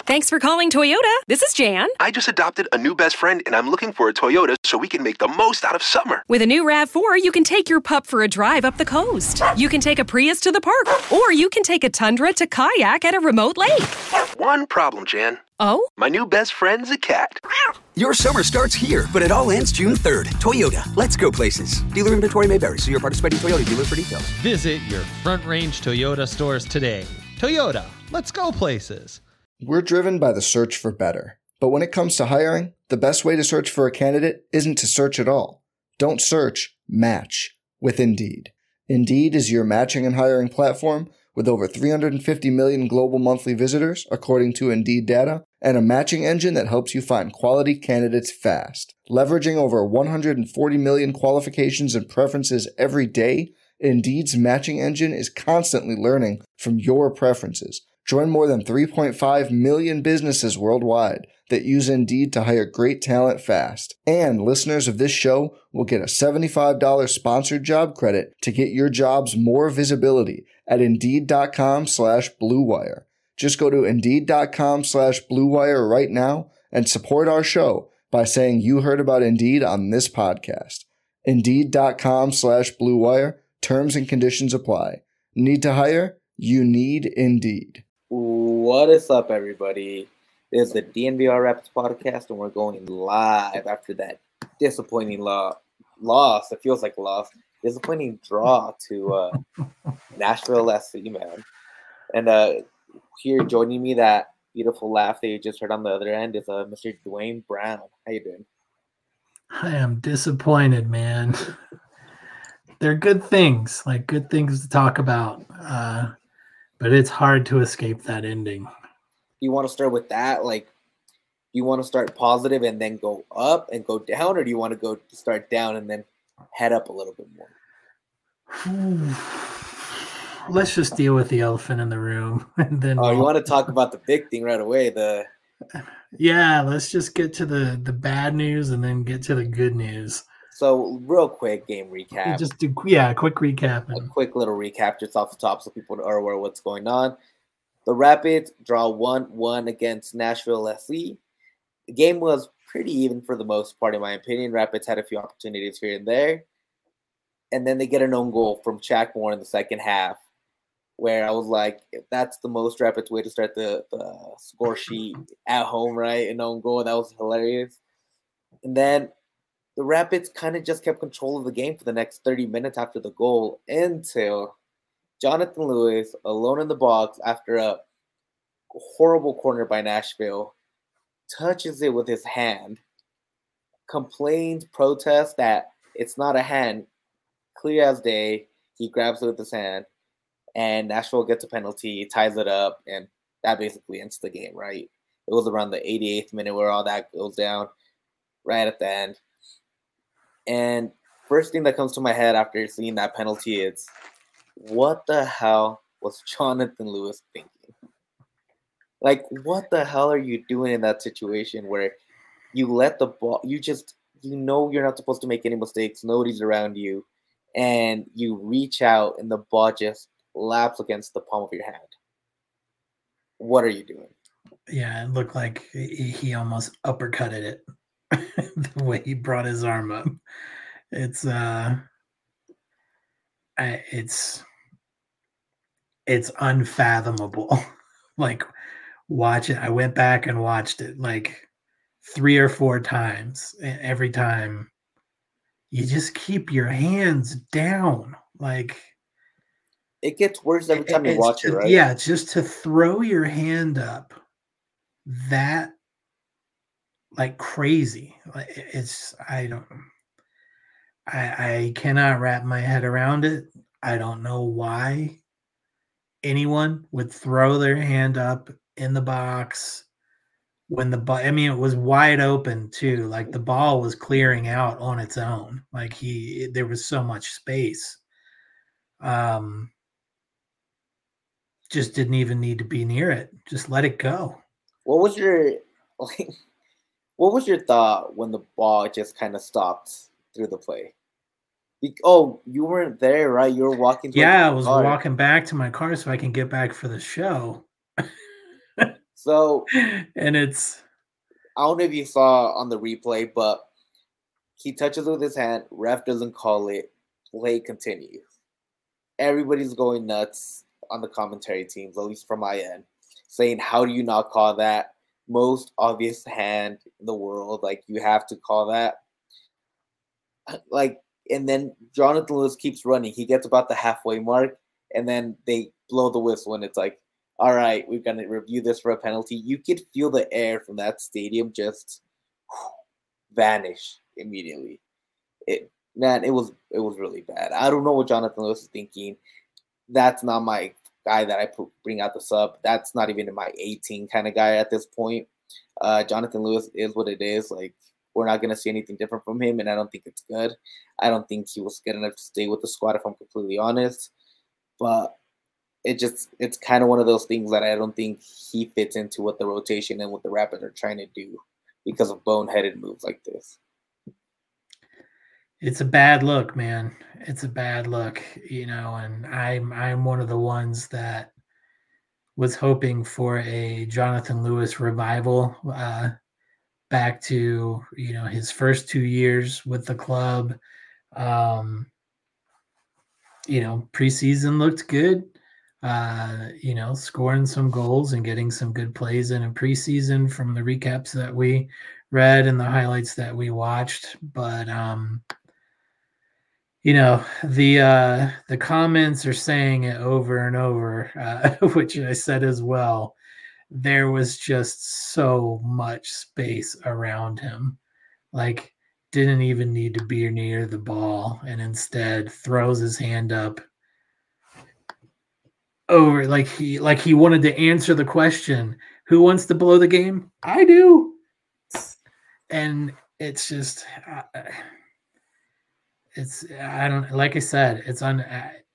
Thanks for calling Toyota. This is Jan. I just adopted a new best friend, and I'm looking for a Toyota so we can make the most out of summer. With a new RAV4, you can take your pup for a drive up the coast. You can take a Prius to the park, or you can take a Tundra to kayak at a remote lake. One problem, Jan. Oh? My new best friend's a cat. Your summer starts here, but it all ends June 3rd. Toyota, let's go places. Dealer inventory may vary. See your participating Toyota dealer for details. Visit your Front Range Toyota stores today. Toyota, let's go places. We're driven by the search for better. But when it comes to hiring, the best way to search for a candidate isn't to search at all. Don't search, match with Indeed. Indeed is your matching and hiring platform with over 350 million global monthly visitors, according to Indeed data, and a matching engine that helps you find quality candidates fast. Leveraging over 140 million qualifications and preferences every day, Indeed's matching engine is constantly learning from your preferences. Join more than 3.5 million businesses worldwide that use Indeed to hire great talent fast. And listeners of this show will get a $75 sponsored job credit to get your jobs more visibility at Indeed.com/Blue Wire. Just go to Indeed.com/Blue Wire right now and support our show by saying you heard about Indeed on this podcast. Indeed.com/Blue Wire. Terms and conditions apply. Need to hire? You need Indeed. What is up, everybody? This is the DNVR Rapids podcast, and we're going live after that disappointing loss. It feels like a loss. Disappointing draw to Nashville SC, man. And here joining me, that beautiful laugh that you just heard on the other end, is Mr. Dwayne Brown. How you doing? I am disappointed, man. They're good things to talk about. But it's hard to escape that ending. You want to start with that? Like, you want to start positive and then go up and go down, or do you want to start down and then head up a little bit more? Let's just deal with the elephant in the room, and then. Oh, you want to talk about the big thing right away? Yeah, let's just get to the bad news and then get to the good news. So, real quick game recap. Just do a quick recap. A quick little recap just off the top so people are aware of what's going on. The Rapids draw 1-1 against Nashville SC. The game was pretty even for the most part, in my opinion. Rapids had a few opportunities here and there. And then they get an own goal from Shaq Moore in the second half, where I was like, if that's the most Rapids way to start the score sheet at home, right? An own goal, that was hilarious. And then the Rapids kind of just kept control of the game for the next 30 minutes after the goal until Jonathan Lewis, alone in the box after a horrible corner by Nashville, touches it with his hand, complains, protests that it's not a hand, clear as day. He grabs it with his hand, and Nashville gets a penalty, ties it up, and that basically ends the game, right? It was around the 88th minute where all that goes down, right at the end. And first thing that comes to my head after seeing that penalty is, what the hell was Jonathan Lewis thinking? Like, what the hell are you doing in that situation where you let the ball, you know you're not supposed to make any mistakes, nobody's around you, and you reach out and the ball just laps against the palm of your hand? What are you doing? Yeah, it looked like he almost uppercutted it. The way he brought his arm up, it's unfathomable. Like, watch it. I went back and watched it like 3 or 4 times, and every time you just keep your hands down. Like, it gets worse every time you watch it, right? Yeah, just to throw your hand up that like crazy. I cannot wrap my head around it. I don't know why anyone would throw their hand up in the box when it was wide open too. Like, the ball was clearing out on its own. Like, there was so much space. Just didn't even need to be near it. Just let it go. What was your thought when the ball just kind of stopped through the play? Oh, you weren't there, right? You were walking. Yeah, I was walking back to my car so I can get back for the show. So, and it's I don't know if you saw on the replay, but he touches with his hand. Ref doesn't call it. Play continues. Everybody's going nuts on the commentary teams, at least from my end, saying, how do you not call that? Most obvious hand in the world. Like, you have to call that. Like, and then Jonathan Lewis keeps running. He gets about the halfway mark, and then they blow the whistle, and it's like, all right, we're going to review this for a penalty. You could feel the air from that stadium just vanish immediately. It was really bad. I don't know what Jonathan Lewis is thinking. That's not my guy that I bring out the sub. That's not even in my 18 kind of guy at this point. Jonathan Lewis is what it is. Like, we're not going to see anything different from him, and I don't think it's good. I don't think he was good enough to stay with the squad, if I'm completely honest. But it's kind of one of those things that I don't think he fits into what the rotation and what the Rapids are trying to do because of boneheaded moves like this. It's a bad look, man. It's a bad look, and I'm one of the ones that was hoping for a Jonathan Lewis revival back to, his first 2 years with the club. Preseason looked good. Scoring some goals and getting some good plays in preseason from the recaps that we read and the highlights that we watched. But the comments are saying it over and over, which I said as well. There was just so much space around him. Like, didn't even need to be near the ball, and instead throws his hand up over like he wanted to answer the question, who wants to blow the game? I do. And it's just I don't, like I said, it's on.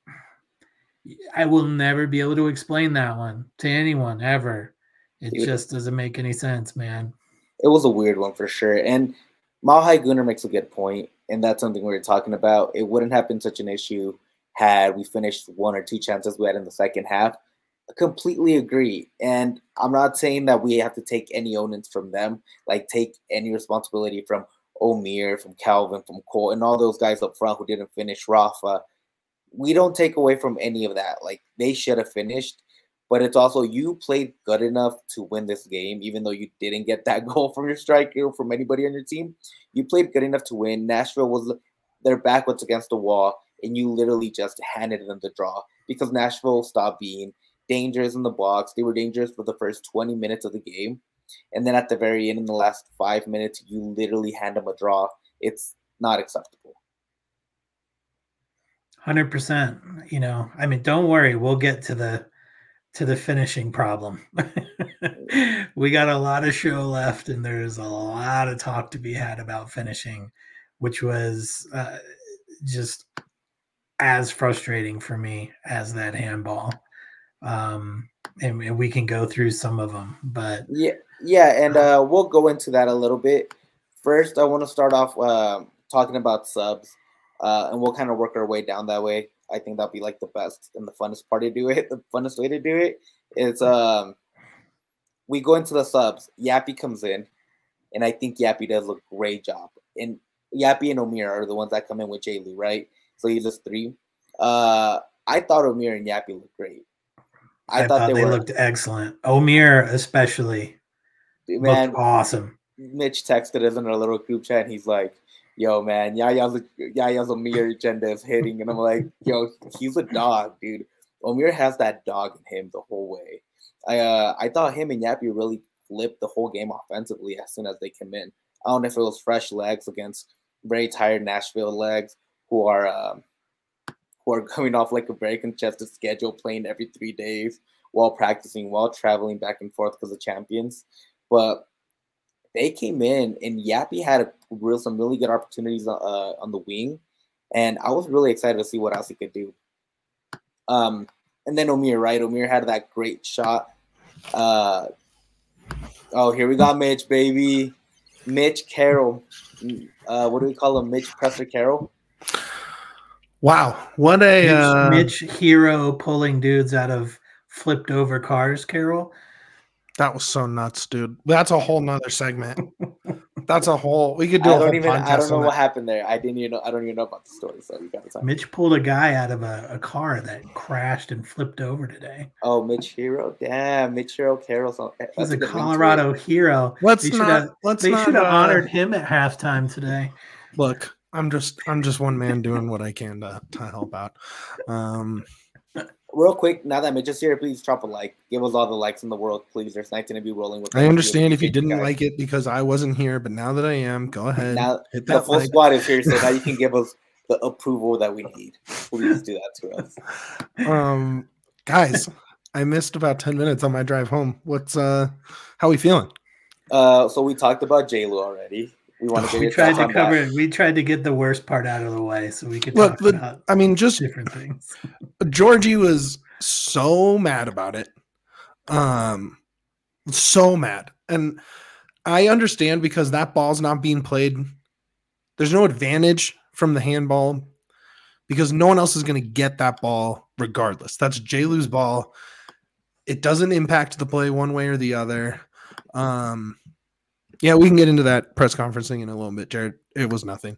I will never be able to explain that one to anyone ever. It just doesn't make any sense, man. It was a weird one for sure. And Malhai Gunnar makes a good point, and that's something we were talking about. It wouldn't have been such an issue had we finished 1 or 2 chances we had in the second half. I completely agree. And I'm not saying that we have to take any onus from them, like take any responsibility from Omir, from Calvin, from Cole, and all those guys up front who didn't finish, Rafa. We don't take away from any of that. Like, they should have finished. But it's also, you played good enough to win this game, even though you didn't get that goal from your striker or from anybody on your team. You played good enough to win. Nashville was their back was against the wall, and you literally just handed them the draw because Nashville stopped being dangerous in the box. They were dangerous for the first 20 minutes of the game. And then at the very end, in the last 5 minutes, you literally hand them a draw. It's not acceptable. 100%. Don't worry. We'll get to the finishing problem. We got a lot of show left, and there's a lot of talk to be had about finishing, which was just as frustrating for me as that handball. And we can go through some of them, but and we'll go into that a little bit. First, I want to start off talking about subs, and we'll kind of work our way down that way. I think that'll be like the best and the funnest part to do it. The funnest way to do it is we go into the subs. Yappy comes in, and I think Yappy does a great job. And Yappy and Omir are the ones that come in with Jay Lee, right? So he's just 3. I thought Omir and Yappy looked great. I thought they looked excellent. Omir especially looked awesome. Mitch texted us in our little group chat, and he's like, yo, man, Yaya's Omir agenda is hitting. And I'm like, yo, he's a dog, dude. Omir has that dog in him the whole way. I thought him and Yappy really flipped the whole game offensively as soon as they came in. I don't know if it was fresh legs against very tired Nashville legs who are coming off like a very congested schedule, playing every 3 days while practicing, while traveling back and forth because of champions. But they came in, and Yappy had some really good opportunities on the wing, and I was really excited to see what else he could do. And then Omir, right? Omir had that great shot. Oh, here we got Mitch, baby. Mitch Carroll. What do we call him? Mitch Presser Carroll? Wow. What a... Mitch Hero pulling dudes out of flipped over cars, Carroll. That was so nuts, dude. That's a whole nother segment. That's a whole. We could do a whole podcast. I don't know on what that. happened there. I don't even know about the story. So we got to talk. Mitch pulled a guy out of a car that crashed and flipped over today. Oh, Mitch Hero. Damn, Mitch Hero Carroll. He's a Colorado hero. They should have honored him at halftime today. Look, I'm just one man doing what I can to help out. Real quick, now that Mitch is here, please drop a like. Give us all the likes in the world, please. There's nice to be rolling with. I understand if you didn't like it because I wasn't here, but now that I am, go ahead. Now the full squad is here, so now you can give us the approval that we need. Please do that to us. Guys, I missed about 10 minutes on my drive home. What's how we feeling? So we talked about J-Lo already. We tried to cover it. We tried to get the worst part out of the way so we could talk about just different things. Georgie was so mad about it. So mad. And I understand because that ball's not being played. There's no advantage from the handball because no one else is going to get that ball regardless. That's J-Lu's ball. It doesn't impact the play one way or the other. Yeah, we can get into that press conference thing in a little bit, Jared. It was nothing.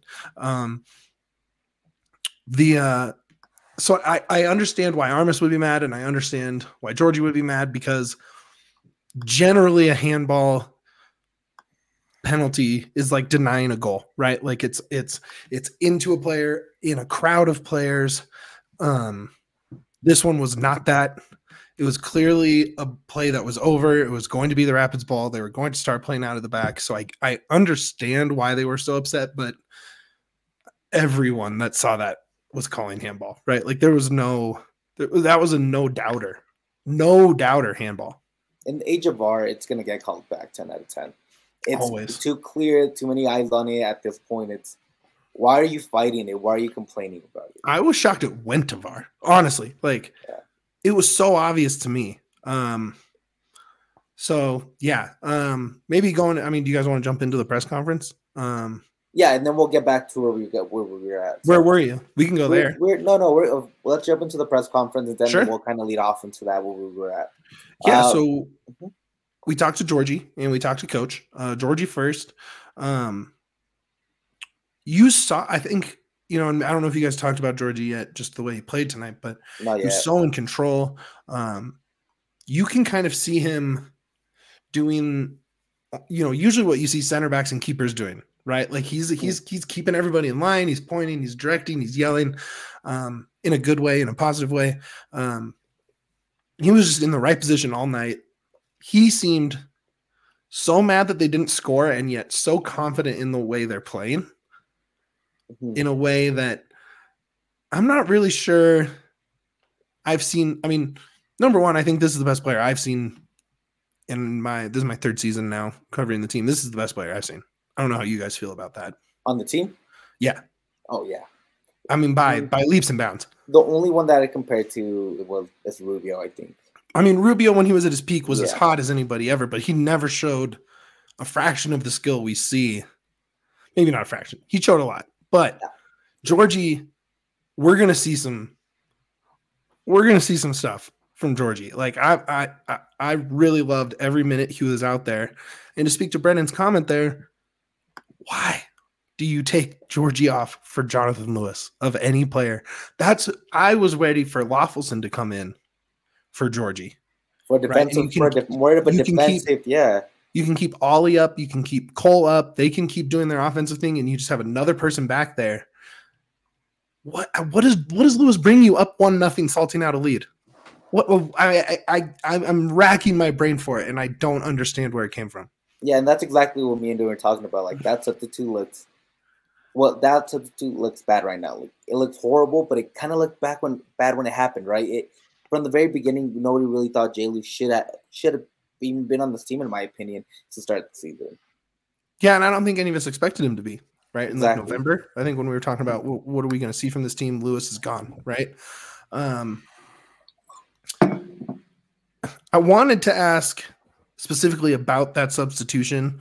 So I understand why Armas would be mad, and I understand why Georgie would be mad because generally a handball penalty is like denying a goal, right? Like it's into a player in a crowd of players. This one was not that. It was clearly a play that was over. It was going to be the Rapids ball. They were going to start playing out of the back. So I understand why they were so upset, but everyone that saw that was calling handball, right? Like that was a no doubter handball. In the age of VAR, it's going to get called back 10 out of 10. It's always too clear, too many eyes on it at this point. It's why are you fighting it? Why are you complaining about it? I was shocked it went to VAR, honestly. Like, It was so obvious to me. Maybe do you guys want to jump into the press conference? Yeah, and then we'll get back to where we were at. So where were you? We can go there. Let's jump into the press conference, and then we'll kind of lead off into that where we were at. Yeah, so we talked to Georgie and we talked to Coach. Georgie first. You saw, I think, and I don't know if you guys talked about Georgie yet, just the way he played tonight, but he was so in control. You can kind of see him doing, usually what you see center backs and keepers doing, right? Like he's keeping everybody in line. He's pointing, he's directing, he's yelling in a good way, in a positive way. He was just in the right position all night. He seemed so mad that they didn't score and yet so confident in the way they're playing. In a way that I'm not really sure I've seen. I mean, number one, I think this is the best player I've seen this is my third season now covering the team. This is the best player I've seen. I don't know how you guys feel about that. On the team? Yeah. Oh, yeah. I mean, by leaps and bounds. The only one that I compared to is Rubio, I think. I mean, Rubio, when he was at his peak, was as hot as anybody ever, but he never showed a fraction of the skill we see. Maybe not a fraction. He showed a lot. But Georgie, we're gonna see some stuff from Georgie. Like I really loved every minute he was out there. And to speak to Brendan's comment there, why do you take Georgie off for Jonathan Lewis of any player? I was ready for Lawfulson to come in for Georgie. For defensive, more of a defensive, You can keep Ollie up. You can keep Cole up. They can keep doing their offensive thing, and you just have another person back there. What does Lewis bring you up 1-0, salting out a lead? I'm racking my brain for it, and I don't understand where it came from. Yeah, and that's exactly what me and Duane were talking about. Like that substitute looks bad right now. Like it looks horrible, but it kind of looked bad when it happened, right? From the very beginning, nobody really thought J-Lu should have even been on this team, in my opinion, to start the season. Yeah, and I don't think any of us expected him to be, right? In like November, I think when we were talking about what are we going to see from this team, Lewis is gone, right? I wanted to ask specifically about that substitution.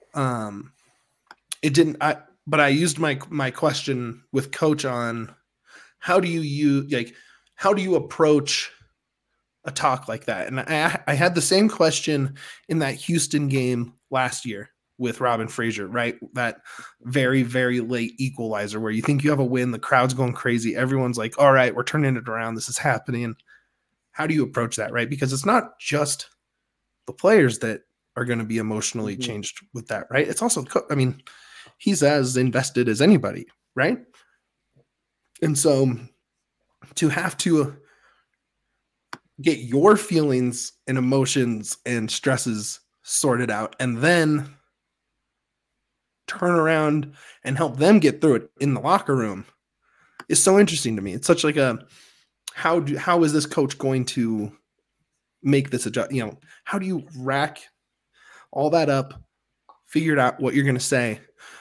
It didn't, but I used my question with Coach on how do you approach a talk like that. And I had the same question in that Houston game last year with Robin Fraser, right? That very, very late equalizer where you think you have a win, the crowd's going crazy. Everyone's like, all right, we're turning it around. This is happening. How do you approach that, right? Because it's not just the players that are going to be emotionally changed with that, right? It's also, I mean, he's as invested as anybody, right? And so to have to get your feelings and emotions and stresses sorted out and then turn around and help them get through it in the locker room is so interesting to me. It's such like a, how is this coach going to make this adjust? You know, how do you rack all that up, figure out what you're going to say?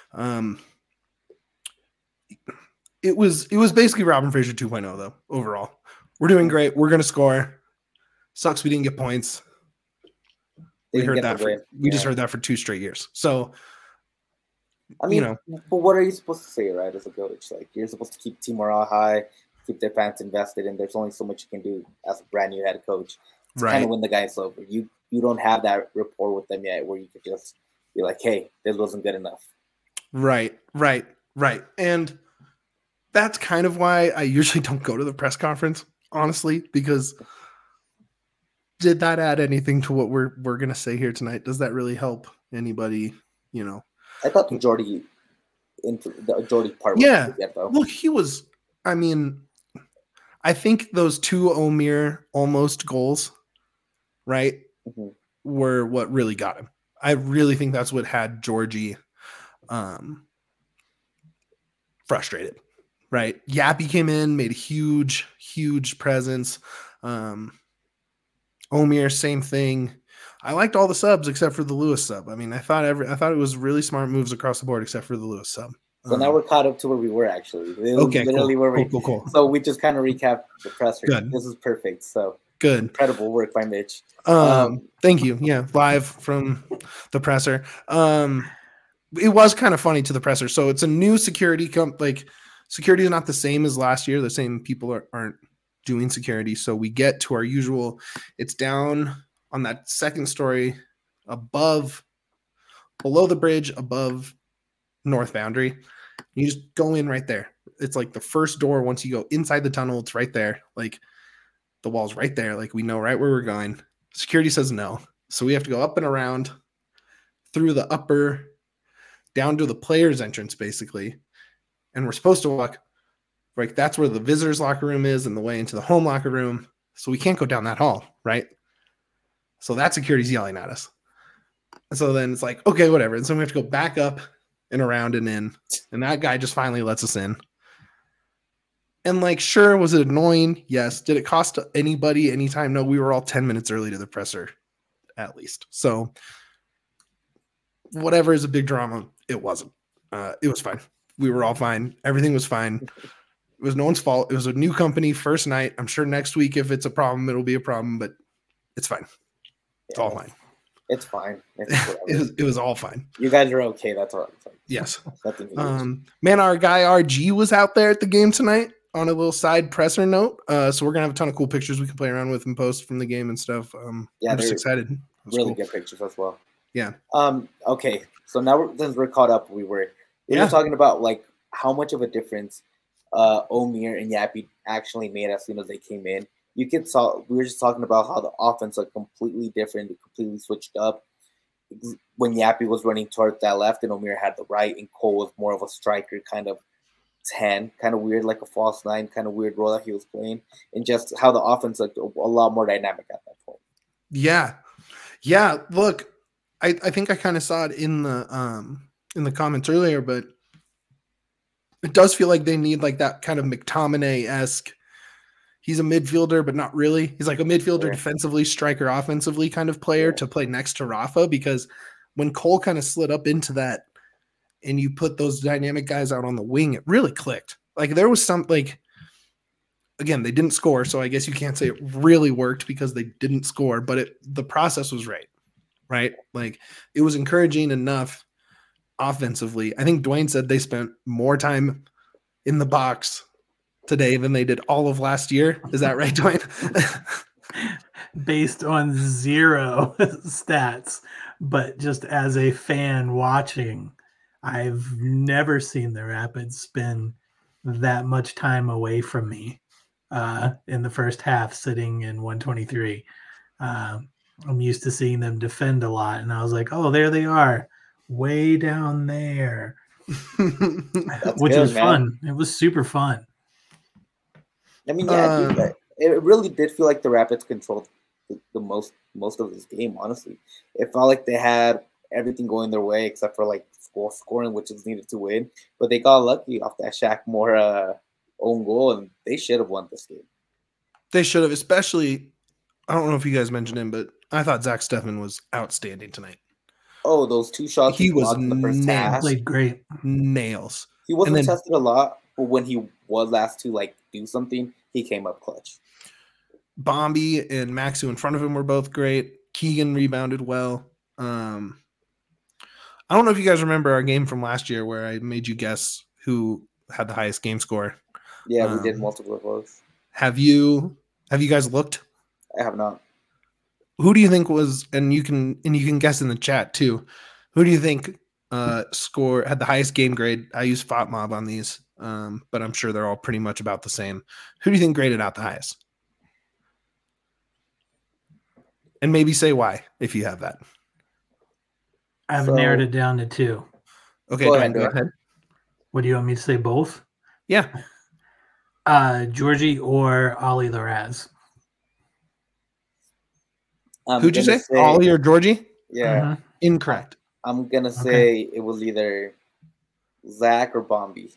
It was basically Robin Fraser 2.0 though. Overall, we're doing great. We're going to score. Sucks we didn't get points. We heard that. We just heard that for 2 straight years. So, I mean, but what are you supposed to say, right? As a coach, like you're supposed to keep team morale high, keep their fans invested, and there's only so much you can do as a brand new head coach to kind of win the guys over. You don't have that rapport with them yet, where you could just be like, "Hey, this wasn't good enough." Right. And that's kind of why I usually don't go to the press conference, honestly, because did that add anything to what we're going to say here tonight? Does that really help anybody? You know, I thought the Jordy part. Yeah. Look, he was, I mean, I think those 2 Omier almost goals, right, were what really got him. I really think that's what had Georgie frustrated, right? Yappy came in, made a huge presence. Omier, same thing. I liked all the subs except for the Lewis sub. I mean, I thought it was really smart moves across the board except for the Lewis sub. So now we're caught up to where we were actually. Okay, literally cool. Where Cool. So we just kind of recapped the presser. Good. This is perfect. So good. Incredible work by Mitch. Thank you. Yeah, live from the presser. It was kind of funny to the presser. So it's a new security security is not the same as last year. The same people aren't doing security. So we get to our usual, it's down on that second story below the bridge, above north boundary. You just go in right there. It's like the first door. Once you go inside the tunnel, it's right there. Like the wall's right there. Like we know right where we're going. Security says no. So we have to go up and around through the upper down to the players entrance basically. And we're supposed to walk like that's where the visitors locker room is and the way into the home locker room. So we can't go down that hall, right? So that security's yelling at us. And so then it's like, okay, whatever. And so we have to go back up and around and in. And that guy just finally lets us in. And like, sure, was it annoying? Yes. Did it cost anybody any time? No, we were all 10 minutes early to the presser, at least. So whatever is a big drama, it wasn't. It was fine. We were all fine. Everything was fine. It was no one's fault. It was a new company, first night. I'm sure next week, if it's a problem, it'll be a problem, but it's fine. It's all fine. It's fine. It was all fine. You guys are okay. That's all. Yes. Man, our guy RG was out there at the game tonight on a little side presser note. So we're gonna have a ton of cool pictures we can play around with and post from the game and stuff. I'm just excited. Really good pictures as well. Yeah. Okay. So now since we're caught up, we were talking about like how much of a difference Omier and Yappy actually made as soon as they came in. We were just talking about how the offense looked completely different, completely switched up. When Yappy was running towards that left and Omier had the right, and Cole was more of a striker, kind of 10, kind of weird, like a false 9, kind of weird role that he was playing, and just how the offense looked a lot more dynamic at that point. Yeah. Look, I think I kind of saw it in the comments earlier, but it does feel like they need like that kind of McTominay-esque. He's a midfielder, but not really. He's like a midfielder defensively, striker offensively kind of player to play next to Rafa, because when Cole kind of slid up into that and you put those dynamic guys out on the wing, it really clicked. Like there was some, like, again, they didn't score, so I guess you can't say it really worked because they didn't score, but the process was right? Like it was encouraging enough offensively. I think Dwayne said they spent more time in the box today than they did all of last year. Is that right, Dwayne? based on zero stats, but just as a fan watching, I've never seen the Rapids spend that much time away from me in the first half, sitting in 123. I'm used to seeing them defend a lot, and I was like, "Oh, there they are, way down there," which good, was man. fun. It was super fun. I mean, yeah, it really did feel like the Rapids controlled the most of this game. Honestly, it felt like they had everything going their way except for like scoring, which is needed to win. But they got lucky off that Shaq Moore own goal, and they should have won this game. They should have, especially. I don't know if you guys mentioned him, but I thought Zach Steffen was outstanding tonight. Oh, those 2 shots he was in the first half. Played great. Nails. He wasn't tested a lot, but when he was asked to like do something, he came up clutch. Bombi and Maxu in front of him were both great. Keegan rebounded well. I don't know if you guys remember our game from last year where I made you guess who had the highest game score. Yeah, we did multiple of those. Have you guys looked? I have not. Who do you think was, and you can guess in the chat too, who do you think had the highest game grade? I use FOTMob on these, but I'm sure they're all pretty much about the same. Who do you think graded out the highest? And maybe say why, if you have that. I've narrowed it down to 2. Okay, go ahead. What do you want me to say, both? Yeah. Georgie or Ollie Larraz? Who'd you say? Ollie or Georgie? Yeah. Mm-hmm. Incorrect. I'm going to say it was either Zach or Bombi.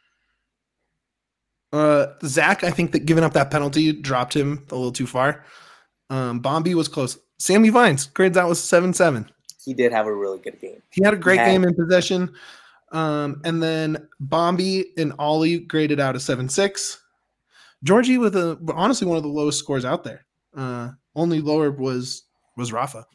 Zach, I think that giving up that penalty dropped him a little too far. Bombi was close. Sammy Vines grades out was 7-7. He did have a really good game. He had a great game in possession. And then Bombi and Ollie graded out a 7-6. Georgie with honestly one of the lowest scores out there. Only lower was Rafa.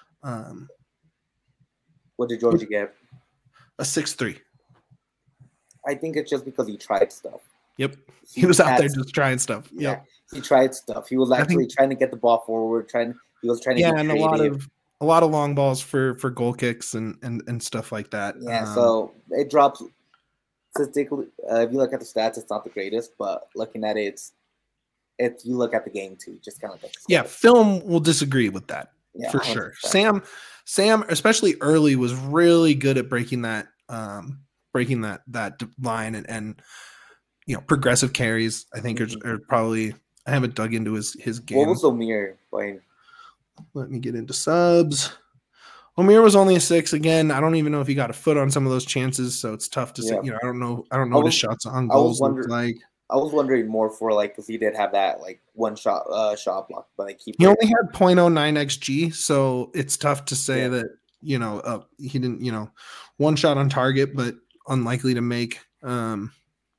What did Georgie get? A 6-3. I think it's just because he tried stuff. Yep. He was out there just trying stuff. Yep. Yeah, he tried stuff. He was actually trying to get the ball forward, he was trying to and a lot of long balls for goal kicks and stuff like that. Yeah, so it drops statistically. If you look at the stats, it's not the greatest, but looking at it, if you look at the game too, just kind of like film will disagree with that for 100%. Sure. Sam, especially early, was really good at breaking that line and progressive carries. I think are probably. I haven't dug into his game. What was Omir playing? Let me get into subs. Omir was only a 6 again. I don't even know if he got a foot on some of those chances, so it's tough to say. I don't know what his shots on goals look like. I was wondering more for because he did have that one shot block, but he only had 0.09 xG, so it's tough to say that he didn't one shot on target, but unlikely to make. But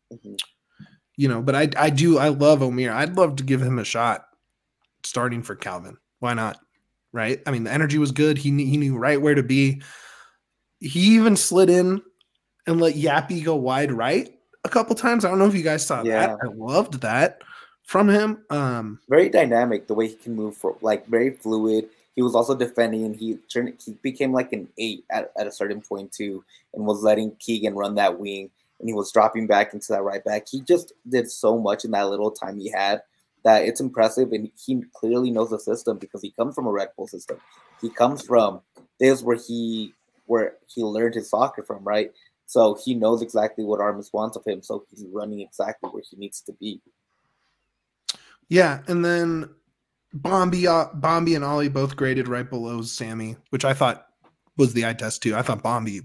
I love Omir. I'd love to give him a shot starting for Calvin. Why not? Right? I mean, the energy was good. He knew right where to be. He even slid in and let Yappy go wide right a couple times. I don't know if you guys saw that. I loved that from him. Very dynamic the way he can move very fluid. He was also defending, and he became like an 8 at a certain point too, and was letting Keegan run that wing, and he was dropping back into that right back. He just did so much in that little time he had that it's impressive, and he clearly knows the system because he comes from a Red Bull system. He comes from this where he learned his soccer from, right? So he knows exactly what Armas wants of him, so he's running exactly where he needs to be. Yeah, and then Bombi and Ollie both graded right below Sammy, which I thought was the eye test too. I thought Bombi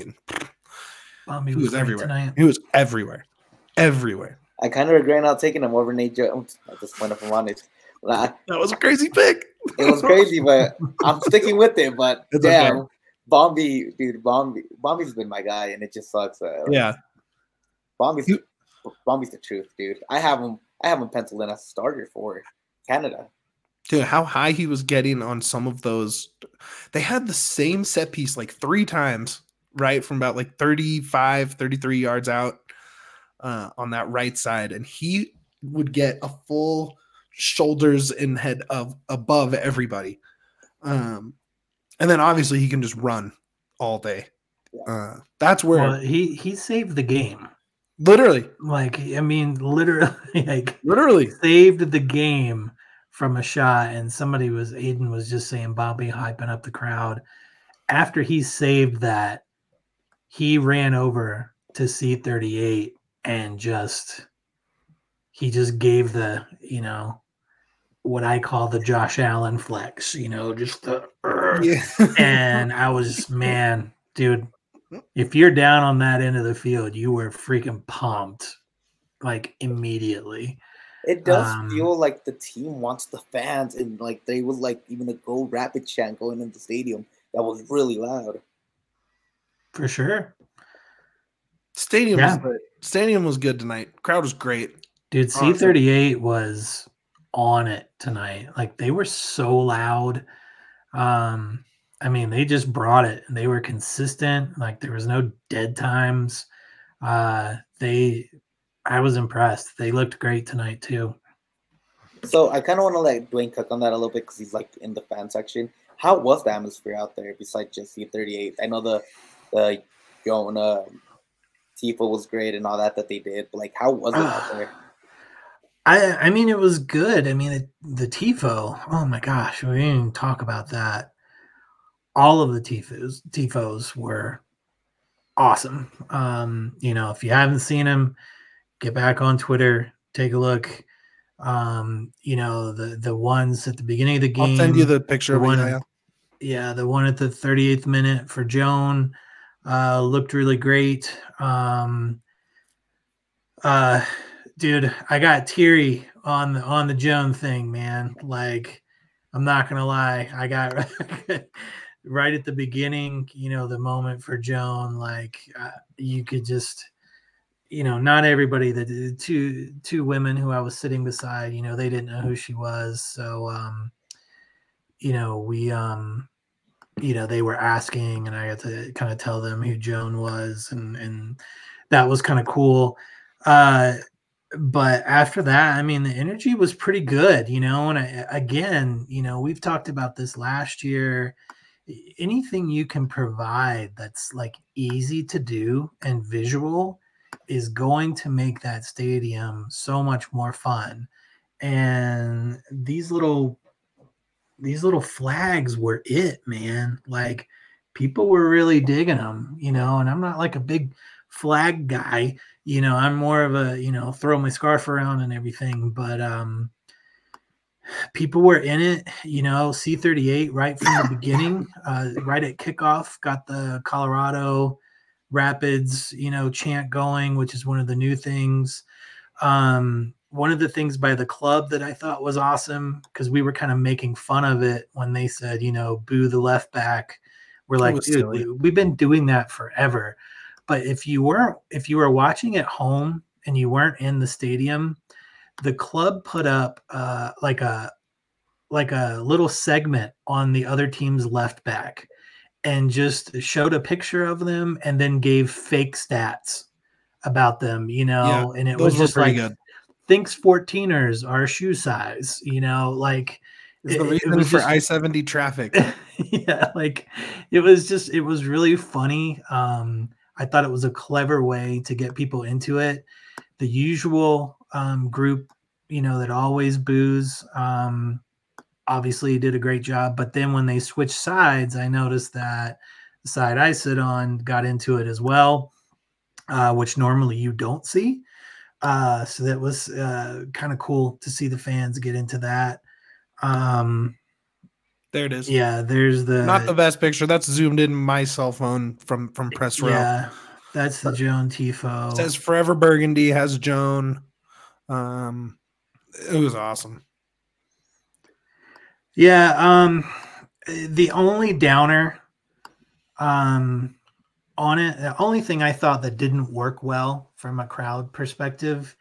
was everywhere. Tonight. He was everywhere. I kind of regret not taking him over Nate Jones at this point, if I'm honest. That was a crazy pick. It was crazy, but I'm sticking with it. But damn, okay. Bombi's been my guy, and it just sucks. Bombi's the truth, dude. I have him penciled in as a starter for Canada. Dude, how high he was getting on some of those. They had the same set piece like 3 times, right? From about like 35, 33 yards out on that right side. And he would get a full shoulders and head above everybody. And then obviously he can just run all day. That's where he saved the game. Literally. Like, I mean, literally saved the game from a shot. And Aiden was just saying, Bobby hyping up the crowd. After he saved that, he ran over to C38 and he just gave the, what I call the Josh Allen flex, just the, and I was, man, dude, if you're down on that end of the field, you were freaking pumped, like, immediately. It does feel like the team wants the fans, and like they would like even a Go Rapid chant going in the stadium that was really loud. For sure. Stadium was good tonight. Crowd was great. Dude, C38 was on it tonight. Like, they were so loud. I mean, they just brought it. They were consistent. Like, there was no dead times. I was impressed. They looked great tonight too. So I kind of want to let Dwayne cook on that a little bit because he's like in the fan section. How was the atmosphere out there besides just C38? I know the Jonah Tifo was great and all that they did, but like, how was it out there? I mean, it was good. I mean, the Tifo, oh my gosh, we didn't even talk about that. All of the Tifos were awesome. If you haven't seen them, get back on Twitter, take a look. The ones at the beginning of the game. I'll send you the picture of one. Yeah, the one at the 38th minute for Joan looked really great. Dude, I got teary on the Joan thing, man. Like, I'm not gonna lie, I got right at the beginning, the moment for Joan, like, you could just, not everybody, the two women who I was sitting beside, they didn't know who she was. So, they were asking, and I had to kind of tell them who Joan was, and that was kind of cool. But after that, I mean, the energy was pretty good, and we've talked about this last year. Anything you can provide that's like easy to do and visual is going to make that stadium so much more fun. And these little flags were it, man. Like, people were really digging them, and I'm not like a big flag guy, I'm more of a, throw my scarf around and everything, but people were in it, C38 right from the beginning, right at kickoff, got the Colorado Rapids, chant going, which is one of the new things. One of the things by the club that I thought was awesome, because we were kind of making fun of it when they said, boo the left back. We're like, dude, we've been doing that forever. But if you were watching at home and you weren't in the stadium, the club put up like a little segment on the other team's left back and just showed a picture of them and then gave fake stats about them, and it was just like, good. Thinks 14ers are shoe size, like it's the reason for I-70 traffic. Yeah, like it was really funny. I thought it was a clever way to get people into it. The usual group, that always boos, obviously did a great job. But then when they switched sides, I noticed that the side I sit on got into it as well, which normally you don't see. So that was kind of cool to see the fans get into that. There it is. Yeah, there's not the best picture. That's zoomed in my cell phone from press row. Yeah, that's the Joan Tifo. It says Forever Burgundy has Joan. It was awesome. Yeah, the only downer on it, the only thing I thought that didn't work well from a crowd perspective,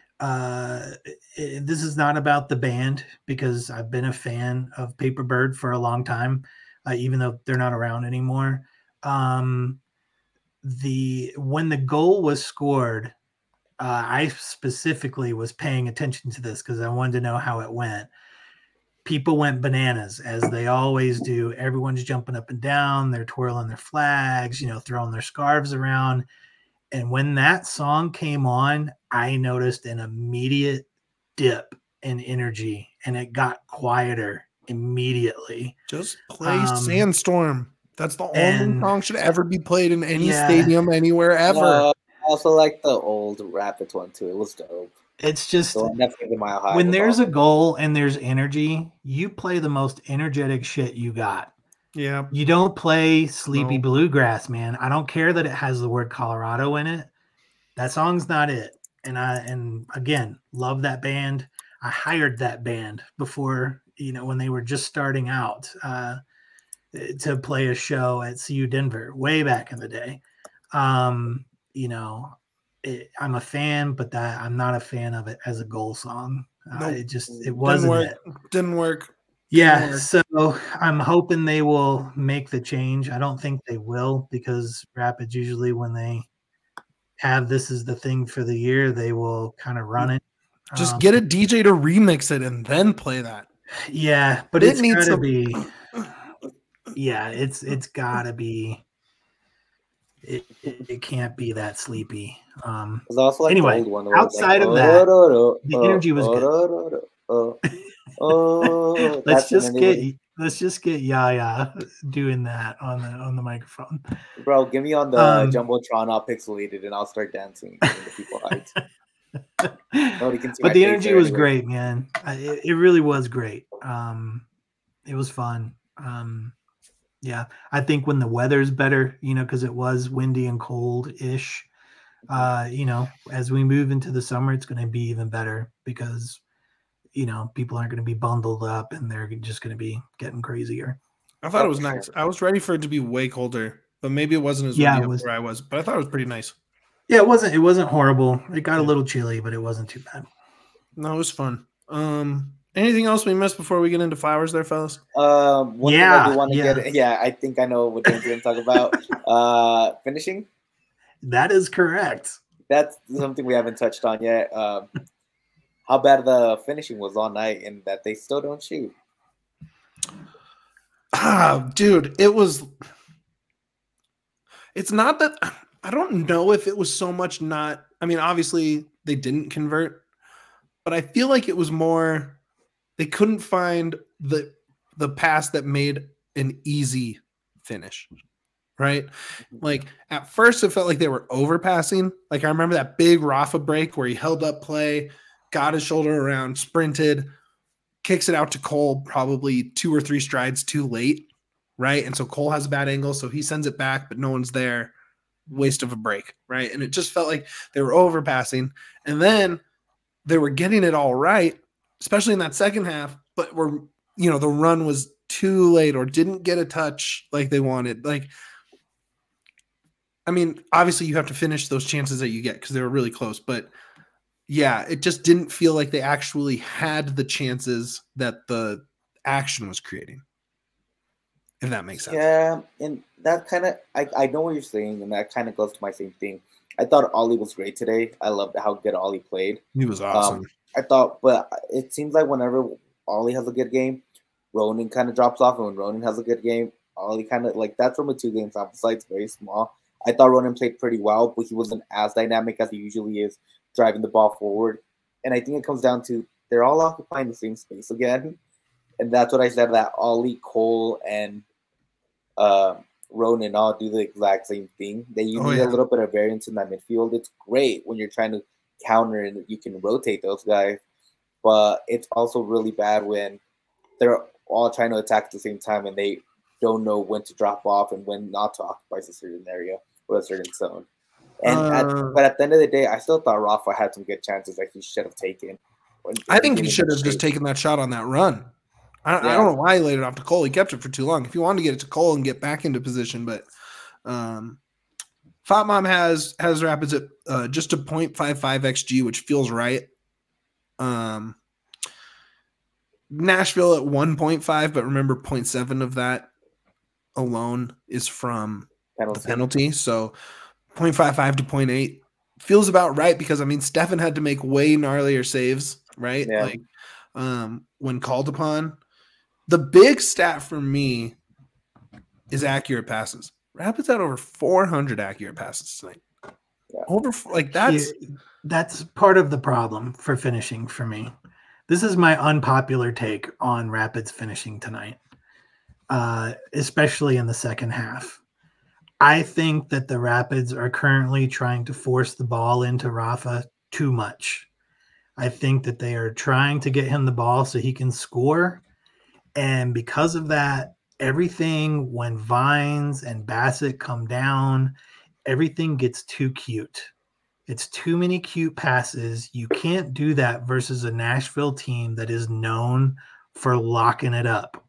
this is not about the band, because I've been a fan of Paper Bird for a long time, even though they're not around anymore. When the goal was scored, I specifically was paying attention to this because I wanted to know how it went. People went bananas, as they always do. Everyone's jumping up and down. They're twirling their flags, throwing their scarves around. And when that song came on, I noticed an immediate dip in energy, and it got quieter immediately. Just play Sandstorm. That's the only song should ever be played in any stadium anywhere ever. I also like the old Rapids one too. It was dope. It's just when there's a goal and there's energy, you play the most energetic shit you got. Yeah. You don't play sleepy bluegrass, man. I don't care that it has the word Colorado in it. That song's not it. And again, love that band. I hired that band before, when they were just starting out to play a show at CU Denver way back in the day. I'm a fan, but I'm not a fan of it as a goal song. It wasn't. Didn't work. Yeah, so I'm hoping they will make the change. I don't think they will, because Rapids usually, when they have this is the thing for the year, they will kind of run it. Just get a DJ to remix it and then play that. Yeah, but it's got to be. Yeah, it's got to be. It can't be that sleepy. Also like anyway, one outside of that, the energy was good. let's just get Yaya doing that on the microphone. Bro, give me on the Jumbotron all pixelated and I'll start dancing and the people hyped. But the energy was great, man. It really was great. It was fun. Yeah, I think when the weather's better, because it was windy and cold-ish, as we move into the summer, it's going to be even better because people aren't going to be bundled up and they're just going to be getting crazier. I thought it was nice. I was ready for it to be way colder, but maybe it wasn't as windy where I was. But I thought it was pretty nice. Yeah, it wasn't horrible. It got a little chilly, but it wasn't too bad. No, it was fun. Anything else we missed before we get into flowers there, fellas? One thing I do want to get. I think I know what James is going to talk about. Finishing. That is correct. That's something we haven't touched on yet. How bad the finishing was all night, and that they still don't shoot. Dude, it was. It's not that. I don't know if it was so much not. I mean, obviously they didn't convert, but I feel like it was more. They couldn't find the pass that made an easy finish, right? Like at first, it felt like they were overpassing. Like I remember that big Rafa break where he held up play, got his shoulder around, sprinted, kicks it out to Cole probably 2 or 3 strides too late, right? And so Cole has a bad angle, so he sends it back, but no one's there. Waste of a break, right? And it just felt like they were overpassing, and then they were getting it all right, especially in that second half, but the run was too late or didn't get a touch like they wanted. Like, I mean, obviously you have to finish those chances that you get because they were really close, but yeah, it just didn't feel like they actually had the chances that the action was creating. If that makes sense. Yeah, and that kind of, I know what you're saying, and that kind of goes to my same thing. I thought Ollie was great today. I loved how good Ollie played. He was awesome. I thought, but it seems like whenever Ollie has a good game, Ronan kind of drops off, and when Ronan has a good game, Ollie kind of, like, that's from a 2-game sample size. It's very small. I thought Ronan played pretty well, but he wasn't as dynamic as he usually is driving the ball forward. And I think it comes down to they're all occupying the same space again. And that's what I said, that Ollie, Cole, and Ronan all do the exact same thing. They need a little bit of variance in that midfield. It's great when you're trying to counter and you can rotate those guys, but it's also really bad when they're all trying to attack at the same time and they don't know when to drop off and when not to occupy a certain area or a certain zone. And but at the end of the day, I still thought Rafa had some good chances that he should have taken. I think he should have just taken that shot on that run. I don't know why he laid it off to Cole. He kept it for too long. If you wanted to get it to Cole and get back into position, but Fatmom has Rapids at just a 0.55 XG, which feels right. Nashville at 1.5, but remember 0.7 of that alone is from the penalty. So 0.55 to 0.8 feels about right because, I mean, Stefan had to make way gnarlier saves, right? Yeah. Like when called upon. The big stat for me is accurate passes. Rapids had over 400 accurate passes tonight. Yeah. That's part of the problem for finishing for me. This is my unpopular take on Rapids finishing tonight, especially in the second half. I think that the Rapids are currently trying to force the ball into Rafa too much. I think that they are trying to get him the ball so he can score. And because of that, everything, when Vines and Bassett come down, everything gets too cute. It's too many cute passes. You can't do that versus a Nashville team that is known for locking it up,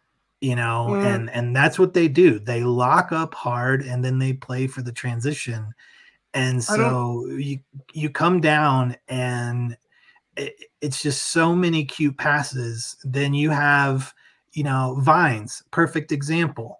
and that's what they do. They lock up hard and then they play for the transition. And so you come down and it's just so many cute passes. Then you have, Vines, perfect example.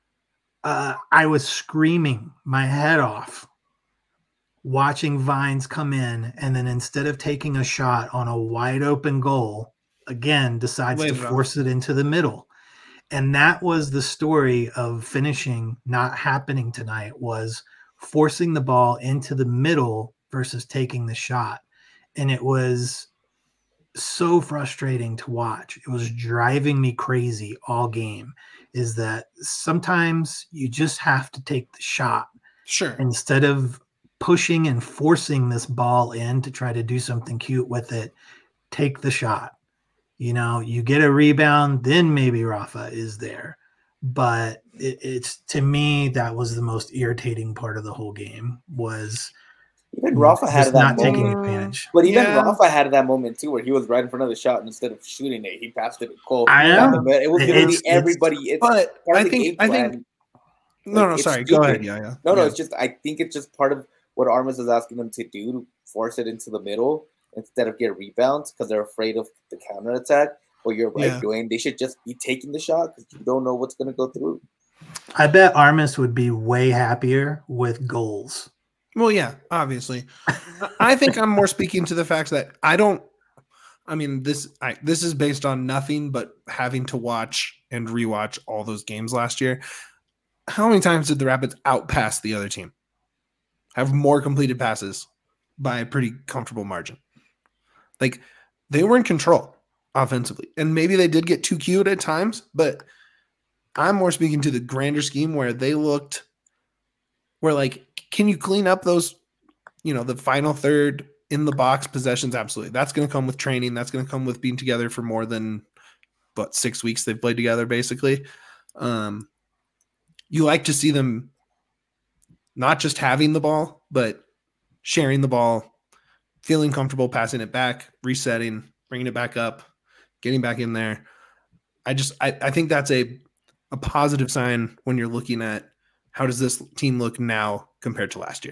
I was screaming my head off watching Vines come in, and then instead of taking a shot on a wide open goal, again, decides to force it into the middle. And that was the story of finishing not happening tonight, was forcing the ball into the middle versus taking the shot. And it was so frustrating to watch. It was driving me crazy all game, is that sometimes you just have to take the shot. Sure. Instead of pushing and forcing this ball in to try to do something cute with it, take the shot. You get a rebound, then maybe Rafa is there. But it's to me, that was the most irritating part of the whole game, was even Rafa had that not moment. taking advantage. But even Rafa had that moment too, where he was right in front of the shot, and instead of shooting it, he passed it to Cole. It was literally everybody. But I think. No, sorry. Go ahead. Yeah. No, it's just, I think it's just part of what Armas is asking them to do, to force it into the middle instead of get rebounds, because they're afraid of the counterattack. What you're doing, they should just be taking the shot because you don't know what's going to go through. I bet Armas would be way happier with goals. Well, yeah, obviously. I think I'm more speaking to the fact that this is based on nothing but having to watch and rewatch all those games last year. How many times did the Rapids outpass the other team? Have more completed passes by a pretty comfortable margin. Like, they were in control offensively. And maybe they did get too cute at times, but I'm more speaking to the grander scheme where they looked where, like, can you clean up those, the final third in the box possessions? Absolutely. That's going to come with training. That's going to come with being together for more than 6 weeks they've played together, basically. You like to see them not just having the ball, but sharing the ball, feeling comfortable passing it back, resetting, bringing it back up, getting back in there. I think that's a positive sign when you're looking at how does this team look now compared to last year.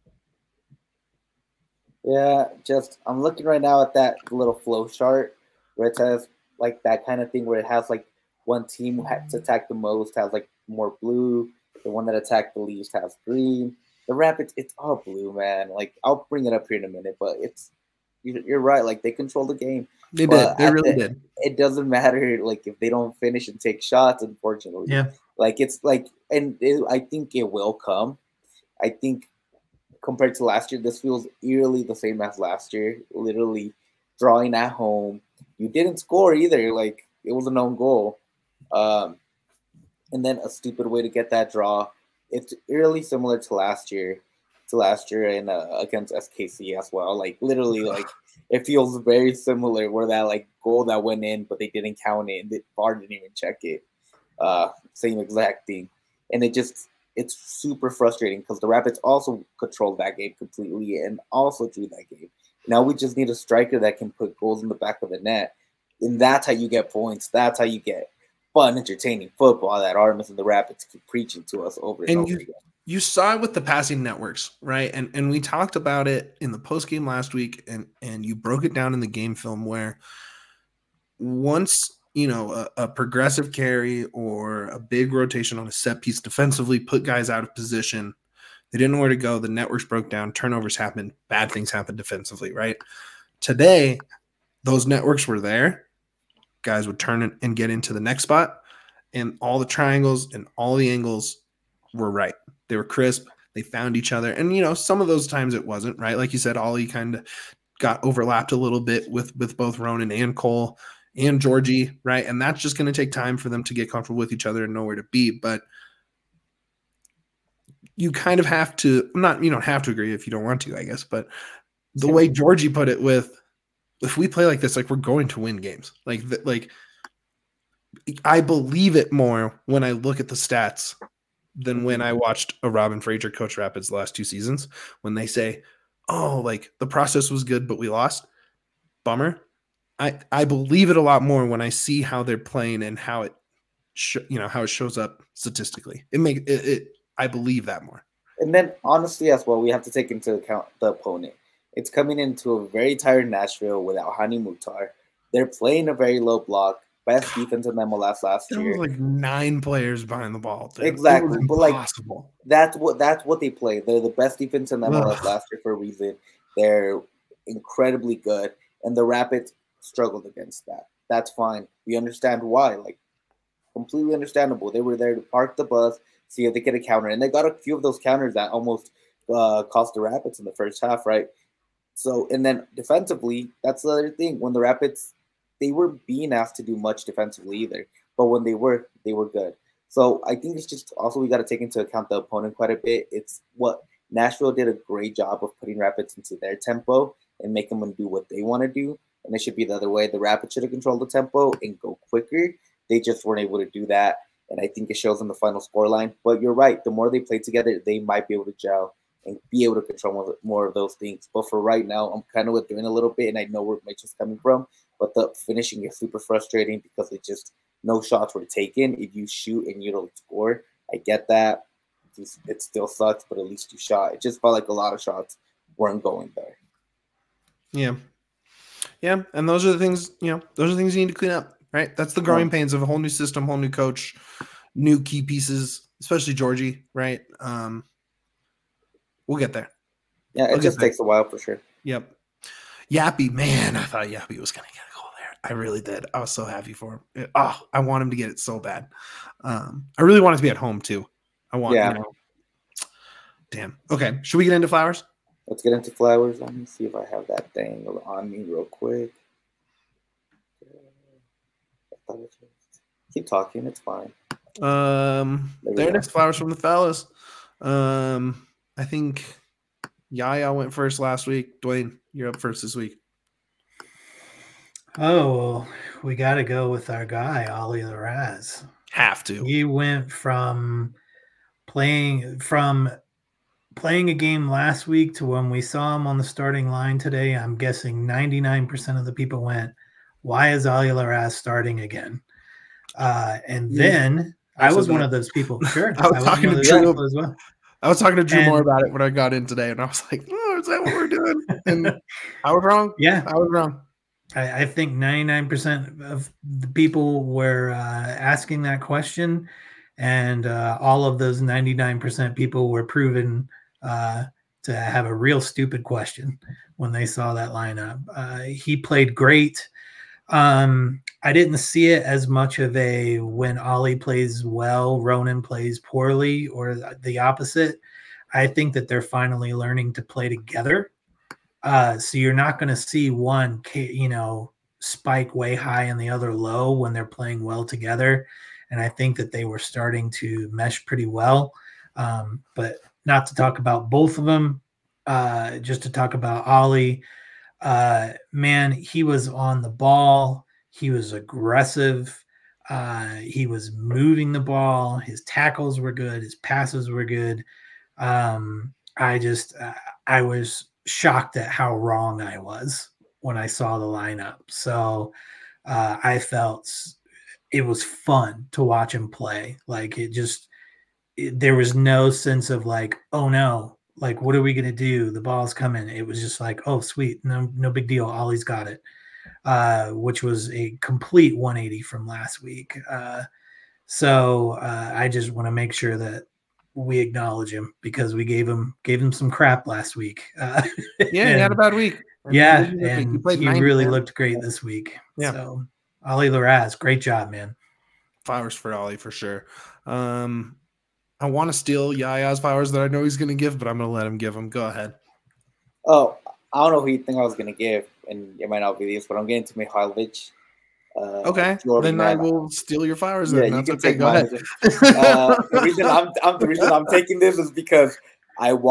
Yeah, I'm looking right now at that little flow chart where it says like that kind of thing where it has like one team who had to attack the most has like more blue. The one that attacked the least has green. The Rapids, it's all blue, man. Like, I'll bring it up here in a minute, but you're right. Like, they control the game. They did. They really did. It doesn't matter, like, if they don't finish and take shots, unfortunately. Yeah. Like, it's like, I think it will come. I think compared to last year, this feels eerily the same as last year. Literally drawing at home. You didn't score either. Like, it was an own goal. And then a stupid way to get that draw. It's eerily similar to last year and against SKC as well. Like, literally, like, it feels very similar where that, like, goal that went in, but they didn't count it, and the VAR didn't even check it. Same exact thing. And it's super frustrating because the Rapids also controlled that game completely and also drew that game. Now we just need a striker that can put goals in the back of the net. And that's how you get points. That's how you get fun, entertaining football that Artemis and the Rapids keep preaching to us over and over again. You saw it with the passing networks, right? And we talked about it in the postgame last week, and you broke it down in the game film where once, a progressive carry or a big rotation on a set piece defensively put guys out of position, They didn't know where to go. The networks broke down. Turnovers happened. Bad things happened defensively, right? Today, those networks were there. Guys would turn and get into the next spot, and all the triangles and all the angles were right. They were crisp. They found each other. And, some of those times it wasn't, right? Like you said, Ollie kind of got overlapped a little bit with both Ronan and Cole and Georgie, right? And that's just going to take time for them to get comfortable with each other and know where to be. But you kind of have to – you don't have to agree if you don't want to, I guess. But the way Georgie put it with, if we play like this, like we're going to win games. Like I believe it more when I look at the stats than when I watched a Robin Fraser coach Rapids the last 2 seasons, when they say, oh, like the process was good, but we lost. Bummer. I believe it a lot more when I see how they're playing and how it, how it shows up statistically. I believe that more. And then honestly, as well, we have to take into account the opponent. It's coming into a very tired Nashville without Hani Mukhtar. They're playing a very low block. Best defense in MLS last year. There was like 9 players behind the ball. Exactly. But that's what they play. They're the best defense in MLS last year for a reason. They're incredibly good. And the Rapids struggled against that. That's fine. We understand why. Like, completely understandable. They were there to park the bus, see if they get a counter. And they got a few of those counters that almost cost the Rapids in the first half, right? So, and then defensively, that's the other thing. When the Rapids, they weren't being asked to do much defensively either. But when they were good. So I think it's just also we got to take into account the opponent quite a bit. It's what Nashville did a great job of putting Rapids into their tempo and making them do what they want to do. And it should be the other way. The Rapids should have controlled the tempo and go quicker. They just weren't able to do that. And I think it shows in the final scoreline. But you're right. The more they play together, they might be able to gel and be able to control more of those things. But for right now, I'm kind of withdrawing a little bit, and I know where Mitch is coming from. But the finishing is super frustrating because it just no shots were taken. If you shoot and you don't score, I get that. It still sucks, but at least you shot. It just felt like a lot of shots weren't going there. Yeah. Yeah, and those are the things, those are things you need to clean up, right? That's the growing pains of a whole new system, whole new coach, new key pieces, especially Georgie, right? We'll get there. Yeah, it just takes a while for sure. Yep. Yappy, man, I thought Yappy was going to get a goal there. I really did. I was so happy for him. I want him to get it so bad. I really want it to be at home too. Damn. Okay, should we get into Flowers? Let's get into Flowers. Let me see if I have that thing on me real quick. Keep talking. It's fine. Their next Flowers from the fellas. I think Yaya went first last week. Dwayne, you're up first this week. Oh, well, we got to go with our guy, Ollie Larraz. Have to. He went from playing a game last week to when we saw him on the starting line today. I'm guessing 99% of the people went, why is Ollie Larraz starting again? Then I was one of those people. Sure. I was talking to Drew as well. I was talking to Drew more about it when I got in today, and I was like, oh, is that what we're doing? And I was wrong. Yeah. I was wrong. I think 99% of the people were asking that question, and all of those 99% people were proven to have a real stupid question when they saw that lineup. He played great. I didn't see it as much of a when Ollie plays well, Ronan plays poorly, or the opposite. I think that they're finally learning to play together. So you're not going to see one, spike way high and the other low when they're playing well together. And I think that they were starting to mesh pretty well. But not to talk about both of them, just to talk about Ollie. Man, he was on the ball. He was aggressive. He was moving the ball. His tackles were good. His passes were good. I was shocked at how wrong I was when I saw the lineup. So I felt it was fun to watch him play. Like there was no sense of like, oh no, like, what are we going to do? The ball's coming. It was just like, oh, sweet. No big deal. Ollie's got it. Which was a complete 180 from last week. So I just want to make sure that we acknowledge him because we gave him some crap last week. Yeah, he had a bad week. Yeah, and he really looked great this week. Yeah. So, Ollie Larraz, great job, man. Flowers for Ollie for sure. I want to steal Yaya's flowers that I know he's going to give, but I'm going to let him give them. Go ahead. Oh, I don't know who you think I was going to give, and it might not be this, but I'm getting to Mihajlovic. Okay, then I will steal your flowers. Then. Yeah, you can take go ahead. The reason I'm taking this is because I don't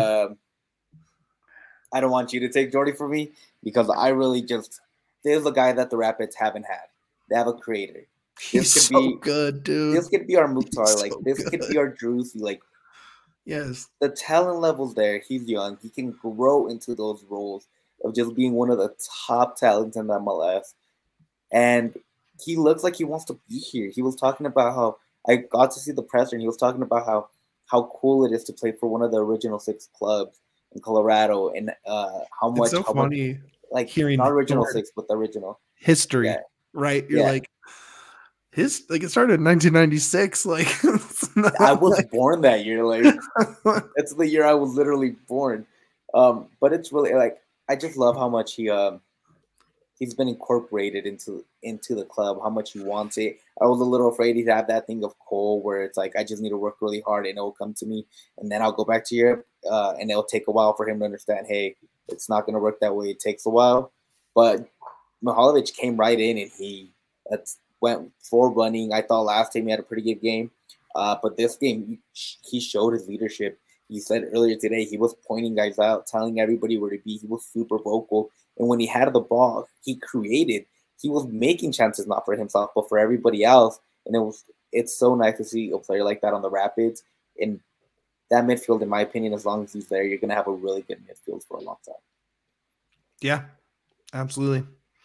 want you to take Jordy for me, because I really there's a guy that the Rapids haven't had. They have a creator. He's so good, dude. This could be our Mukhtar. This could be our Druzy. Yes. The talent level's there. He's young. He can grow into those roles of just being one of the top talents in the MLS. And he looks like he wants to be here. He was talking about how I got to see the presser, and he was talking about how cool it is to play for one of the original 6 clubs in Colorado, and how much. It's so funny, hearing not original 6, but the original history, right? You're like, it started in 1996. I was born that year. That's the year I was literally born. But it's really I just love how much he's been incorporated into the club, how much he wants it. I was a little afraid he'd have that thing of Cole where it's I just need to work really hard and it will come to me, and then I'll go back to Europe, and it'll take a while for him to understand, hey, it's not going to work that way. It takes a while. But Mihajlovic came right in, and he went floor running. I thought last time he had a pretty good game. But this game, he showed his leadership. He said earlier today he was pointing guys out, telling everybody where to be. He was super vocal. And when he had the ball, he created. He was making chances not for himself, but for everybody else. And it's so nice to see a player like that on the Rapids. And that midfield, in my opinion, as long as he's there, you're going to have a really good midfield for a long time. Yeah, absolutely.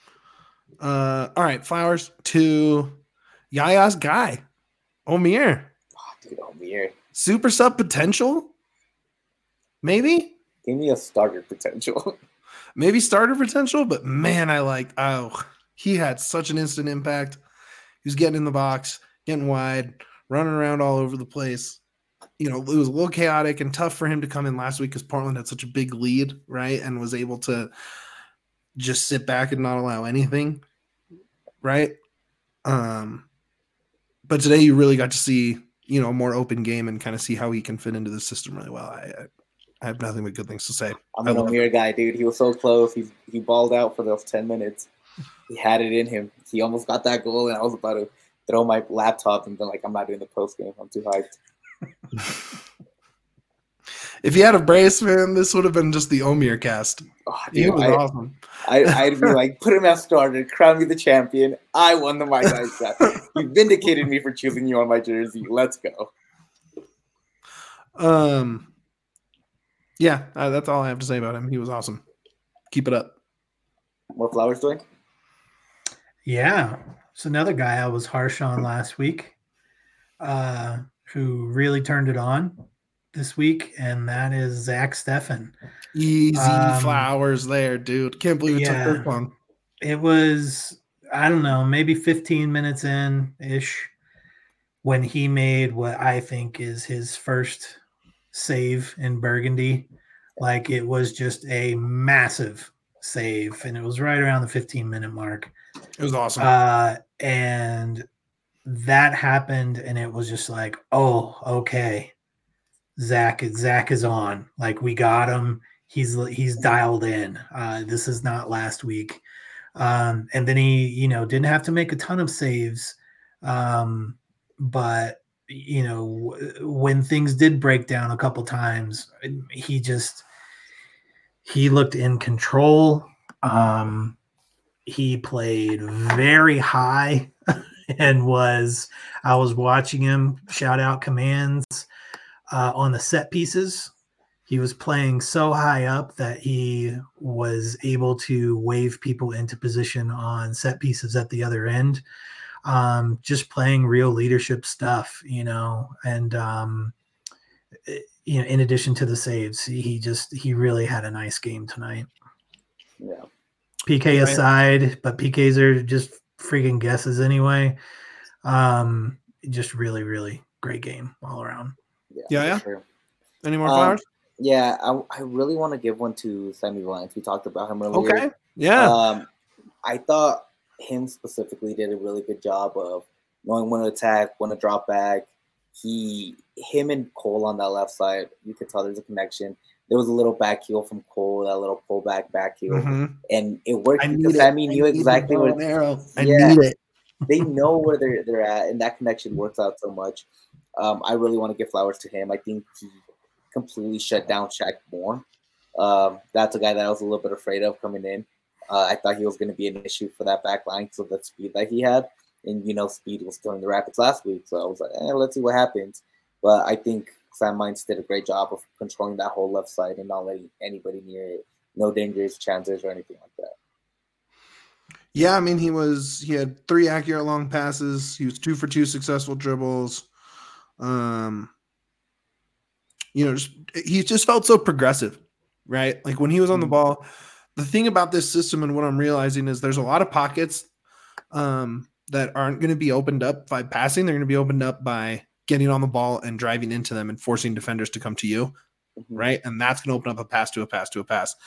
All right, flowers to Yaya's guy, Omir. Oh, dude, Omir. Super sub potential? Maybe? Give me a starter potential. Maybe starter potential, but man, he had such an instant impact. He was getting in the box, getting wide, running around all over the place. It was a little chaotic and tough for him to come in last week because Portland had such a big lead, right? And was able to just sit back and not allow anything, right? But today you really got to see, a more open game and kind of see how he can fit into the system really well. I have nothing but good things to say. I'm an Omir guy, dude. He was so close. He balled out for those 10 minutes. He had it in him. He almost got that goal, and I was about to throw my laptop and been I'm not doing the post game. I'm too hyped. If he had a brace, man, this would have been just the Omir cast. Oh, dude, it was awesome. I'd be put him as starter, crown me the champion. I won the My Guys draft. You vindicated me for choosing you on my jersey. Let's go. Yeah, that's all I have to say about him. He was awesome. Keep it up. More flowers, Dwayne? Yeah. It's another guy I was harsh on last week, who really turned it on this week, and that is Zach Steffen. Easy flowers there, dude. Can't believe it took this long. It was, I don't know, maybe 15 minutes in-ish when he made what I think is his first save in Burgundy. It was just a massive save, and it was right around the 15-minute mark. It was awesome. And that happened, and it was just oh, okay. Zach is on. We got him. He's dialed in. This is not last week. And then he, didn't have to make a ton of saves. But when things did break down a couple times, he looked in control. He played very high and I was watching him shout out commands on the set pieces. He was playing so high up that he was able to wave people into position on set pieces at the other end. Just playing real leadership stuff, and in addition to the saves, he really had a nice game tonight. Yeah. PK aside, but PKs are just freaking guesses anyway. Just really, really great game all around. Yeah. Sure. Any more flowers? Yeah, I really want to give one to Sammy Vines. We talked about him earlier. Okay. Yeah. I thought him specifically did a really good job of knowing when to attack, when to drop back. Him and Cole on that left side, you could tell there's a connection. There was a little back heel from Cole, that little pullback back heel, and it worked because Sammy knew exactly where. I need it. They know where they're at, and that connection works out so much. I really want to give flowers to him. I think he completely shut down Shaq Moore. That's a guy that I was a little bit afraid of coming in. I thought he was going to be an issue for that back line, so the speed that he had. And, speed was killing the Rapids last week. So I was like, let's see what happens. But I think Sam Mines did a great job of controlling that whole left side and not letting anybody near it. No dangerous chances or anything like that. Yeah, I mean, he had 3 accurate long passes. He was 2 for 2 successful dribbles. He just felt so progressive, right? Like when he was on the ball, the thing about this system and what I'm realizing is there's a lot of pockets that aren't going to be opened up by passing. They're going to be opened up by getting on the ball and driving into them and forcing defenders to come to you, right? And that's going to open up a pass to a pass to a pass.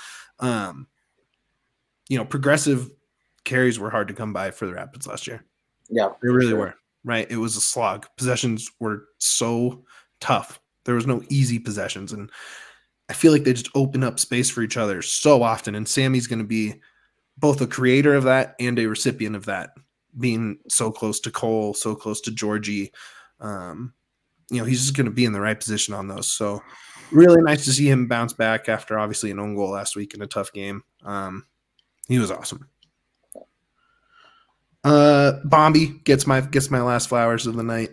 Progressive carries were hard to come by for the Rapids last year. Yeah, they really were, right? It was a slog. Possessions were so tough. There was no easy possessions. And I feel like they just open up space for each other so often. And Sammy's going to be both a creator of that and a recipient of that, being so close to Cole, so close to Georgie. He's just going to be in the right position on those. So really nice to see him bounce back after obviously an own goal last week in a tough game. He was awesome. Bombi gets my last flowers of the night.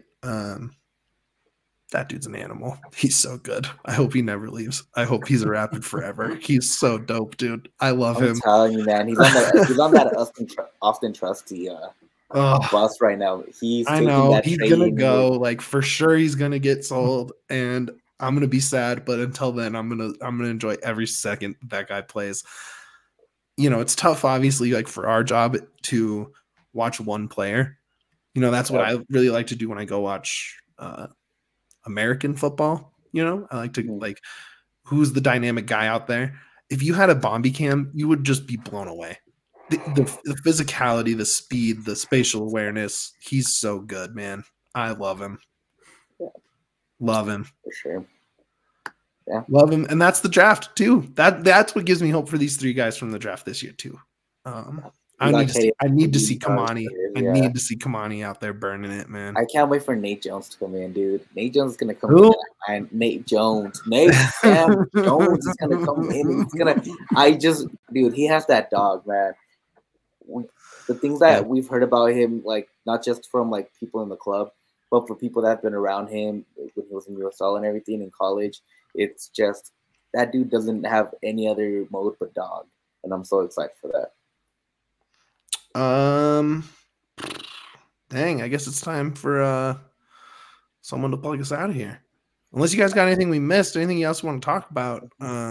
That dude's an animal. He's so good. I hope he never leaves. I hope he's a Rapid forever. He's so dope, dude. I love him. I'm telling you, man. He's on that Austin Trusty bus right now. I know he's gonna go. Like for sure, he's gonna get sold, and I'm gonna be sad. But until then, I'm gonna enjoy every second that guy plays. It's tough, obviously, like for our job to watch one player. That's what I really like to do when I go watch American football. I like to who's the dynamic guy out there. If you had a Bombi cam, you would just be blown away. The physicality, the speed, the spatial awareness. He's so good, man. I love him. Yeah. Love him. For sure. Yeah. Love him. And that's the draft too. That's what gives me hope for these 3 guys from the draft this year too. I need to see Kamani. I need to see Kamani out there burning it, man. I can't wait for Nate Jones to come in, dude. Nate Jones is gonna come in, and Nate Jones is gonna come in. Dude, he has that dog, man. The things that we've heard about him, like not just from like people in the club, but for people that have been around him when he was in USL and everything in college, it's just that dude doesn't have any other mode but dog, and I'm so excited for that. Dang, I guess it's time for someone to plug us out of here. Unless you guys got anything we missed, anything else you want to talk about?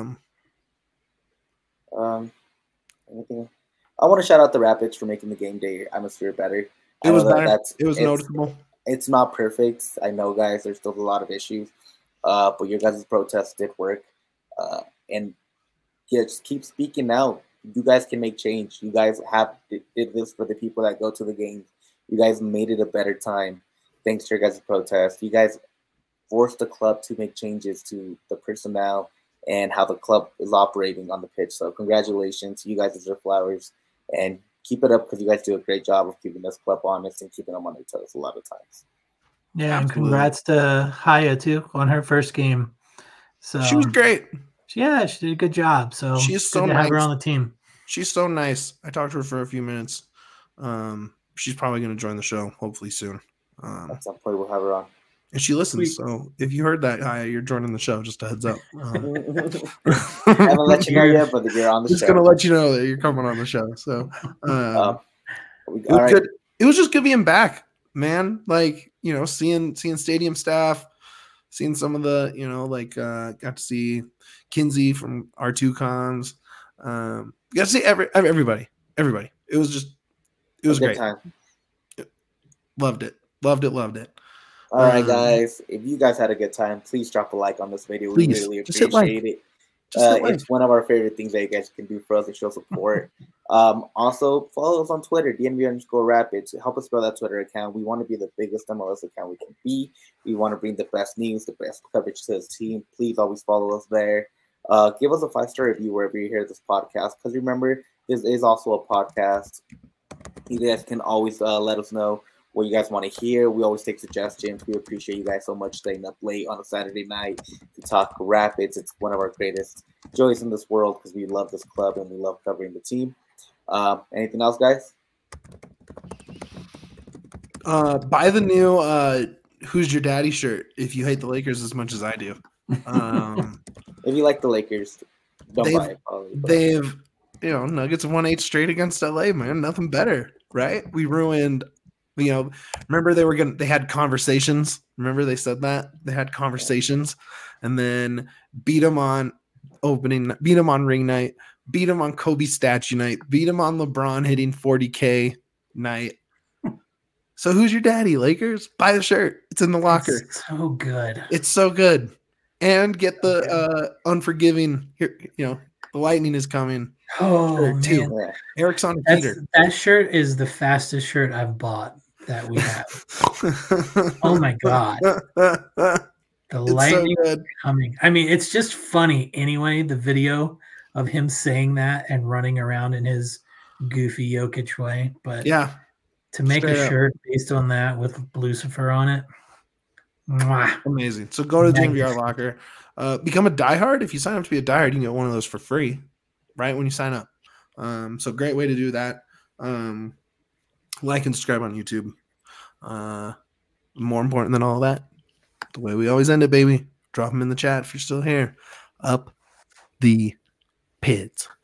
Anything? I want to shout out the Rapids for making the game day atmosphere better. It was better. It was noticeable. It's not perfect. I know, guys. There's still a lot of issues, but your guys' protest did work, and just keep speaking out. You guys can make change. You guys did this for the people that go to the games. You guys made it a better time thanks to your guys' protest. You guys forced the club to make changes to the personnel and how the club is operating on the pitch. So congratulations. You guys deserve flowers. And keep it up because you guys do a great job of keeping this club honest and keeping them on their toes a lot of times. Yeah, and congrats to Haya, too, on her first game. So she was great. Yeah, she did a good job. So she's so nice. Have her on the team. She's so nice. I talked to her for a few minutes. She's probably going to join the show hopefully soon. At some point, we'll have her on. And she listens. So if you heard that, Haya, you're joining the show. Just a heads up. I haven't let you know yet, but you're on the show. Just going to let you know that you're coming on the show. So it was just good being back, man. Like, seeing stadium staff, seeing some of the, got to see Kinsey from R2 Cons. Got to see everybody. It was great. Time. Loved it. All right, guys. If you guys had a good time, please drop a like on this video. We really appreciate it. It's one of our favorite things that you guys can do for us to show support. Also, follow us on Twitter, DNB_Rapids. Help us grow that Twitter account. We want to be the biggest MLS account we can be. We want to bring the best news, the best coverage to this team. Please always follow us there. Give us a 5-star review wherever you hear this podcast. Because remember, this is also a podcast. You guys can always let us know what you guys want to hear. We always take suggestions. We appreciate you guys so much staying up late on a Saturday night to talk Rapids. It's one of our greatest joys in this world because we love this club and we love covering the team. Anything else, guys? Buy the new Who's Your Daddy shirt if you hate the Lakers as much as I do. If you like the Lakers, don't buy it. Probably, they've, Nuggets have won 8 straight against LA, man. Nothing better, right? We ruined. Remember they had conversations. Remember they said that they had conversations, and then beat them on ring night, beat them on Kobe statue night, beat them on LeBron hitting 40K night. So who's your daddy, Lakers? Buy the shirt. It's in the locker. It's so good. It's so good. And get the unforgiving. Here, the lightning is coming. Oh man, too. Eric's on Peter. That shirt is the fastest shirt I've bought that we have. Oh my god. The lightning is coming. I mean, it's just funny anyway, the video of him saying that and running around in his goofy Jokic way. But yeah, to make a shirt based on that with Lucifer on it. Mwah. Amazing. So go to the DNVR locker. Become a diehard. If you sign up to be a diehard, you can get one of those for free, right? When you sign up. So great way to do that. Like and subscribe on YouTube. More important than all that, the way we always end it, baby. Drop them in the chat if you're still here. Up the Pids.